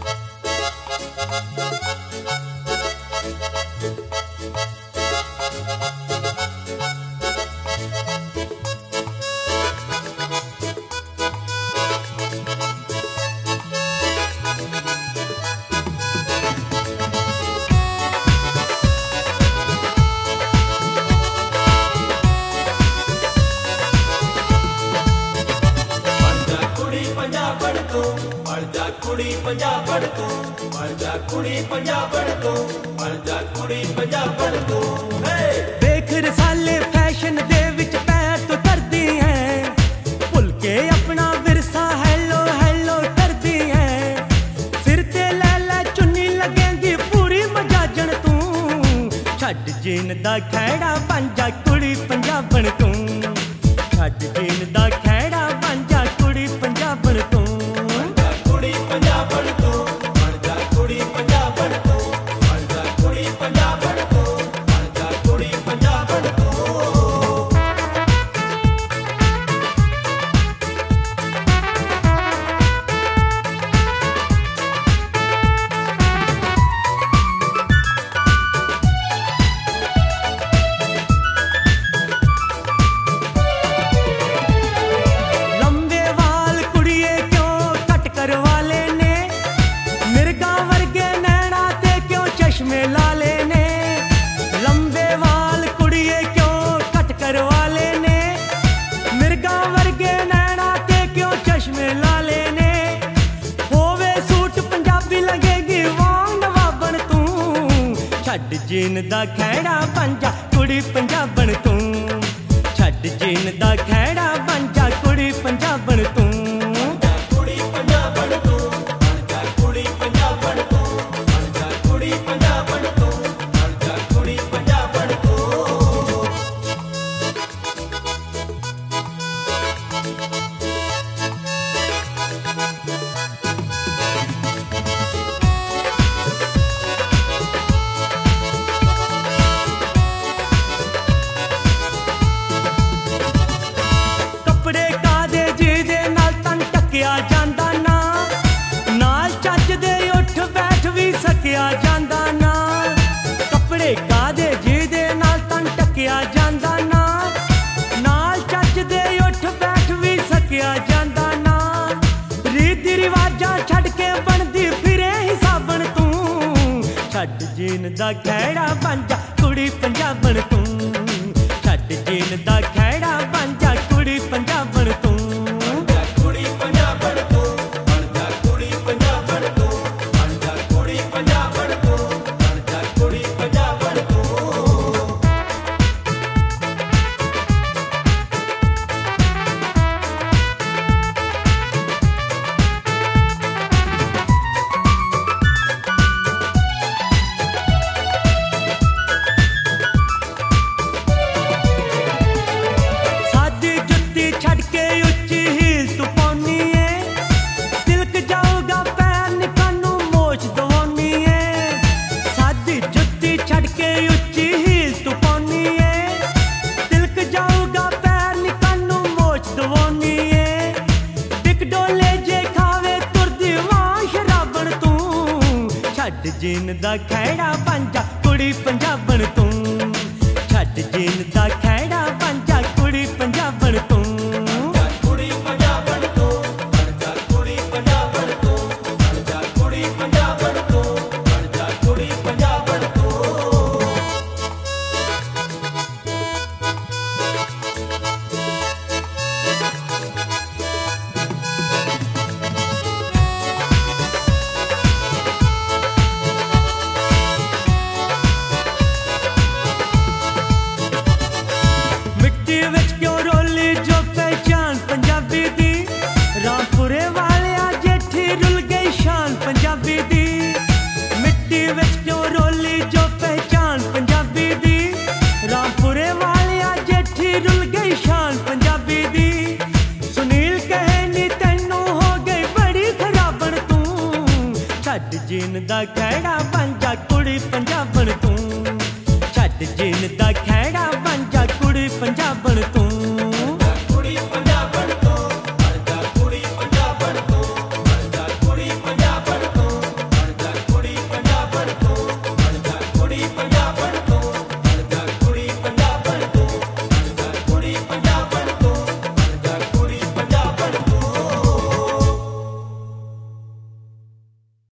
कुड़ी पंजाबण तू बन जा कुड़ी पंजाबण तू बन जा कुड़ी पंजाबण तू देख रसाले फैशन दे विच पैर तो करदी है भुल के अपना विरसा हैलो हैलो करदी है सिर ते लै लै चुन्नी लगेंगी पूरी मजाजण तू छड्ड जीन दा खैड़ा बन जा कुड़ी पंजाबण तू छड्ड जीन दा खैड़ा बन जा कुड़ी पंजाबण तू छड्ड जीन दा खैड़ा बन जा कुड़ी पंजाबण तू छड्ड जीन दा खैड़ा बन जा कुड़ी पंजाबण तू कुड़ी पंजाबण तू बन जा कुड़ी पंजाबण तू बन जा कुड़ी पंजाबण तू बन जा कुड़ी पंजाबण तू ਜਾਂਦਾ ਨਾ ਕੱਪੜੇ ਕਾਦੇ ਜਿਹਦੇ ਨਾਲ ਤਨ ਟਕਿਆ ਜਾਂਦਾ ਨਾ ਨਾਲ ਚੱਜ ਦੇ ਉੱਠ ਬੈਠ ਵੀ ਸਕਿਆ ਜਾਂਦਾ ਨਾ ਰੀਤੀ ਰਿਵਾਜਾਂ ਛੱਡ ਕੇ ਬਣਦੀ ਫਿਰੇ ਹਿਸਾਬਣ ਤੂੰ ਛੱਡ ਜੀਨ ਦਾ ਖੈੜਾ ਬਣ ਜਾ ਕੁੜੀ ਪੰਜਾਬਣ ਤੂੰ ਛੱਡ ਜੀਨ ਦਾ ਖੈੜਾ ਬਣ ਜਾ ਕੁੜੀ ਪੰਜਾਬਣ ਤੂੰ ਕੁੜੀ ਪੰਜਾਬਣ ਤੂੰ ਬਣ ਜਾ ਕੁੜੀ ਪੰਜਾਬਣ ਤੂੰ ਬਣ ਜਾ ਕੁੜੀ ਪੰਜਾਬਣ ਤੂੰ ਬਣ ਜਾ ਕੁੜੀ ਪੰਜਾਬਣ ਤੂੰ ਛੱਡ ਜੀਨ ਦਾ ਖੈੜਾ ਬਣ ਜਾ ਕੁੜੀ ਪੰਜਾਬਣ ਤੂੰ ਛੱਡ ਜੀਨ ਦਾ ਖੈੜਾ ਬਣ ਜਾ ਕੁੜੀ ਪੰਜਾਬਣ ਤੂੰ ਕੁੜੀ ਪੰਜਾਬਣ ਤੂੰ ਬਣ ਜਾ ਕੁੜੀ ਪੰਜਾਬਣ ਤੂੰ ਬਣ ਜਾ ਕੁੜੀ ਪੰਜਾਬਣ ਤੂੰ ਬਣ ਜਾ ਕੁੜੀ ਪੰਜਾਬਣ ਤੂੰ ਛੱਡ ਜੀਨ ਦਾ ਖੈੜਾ ਬਣ ਜਾ ਕੁੜੀ ਪੰਜਾਬਣ ਤੂੰ ਛੱਡ ਜੀਨ ਦਾ ਖੈੜਾ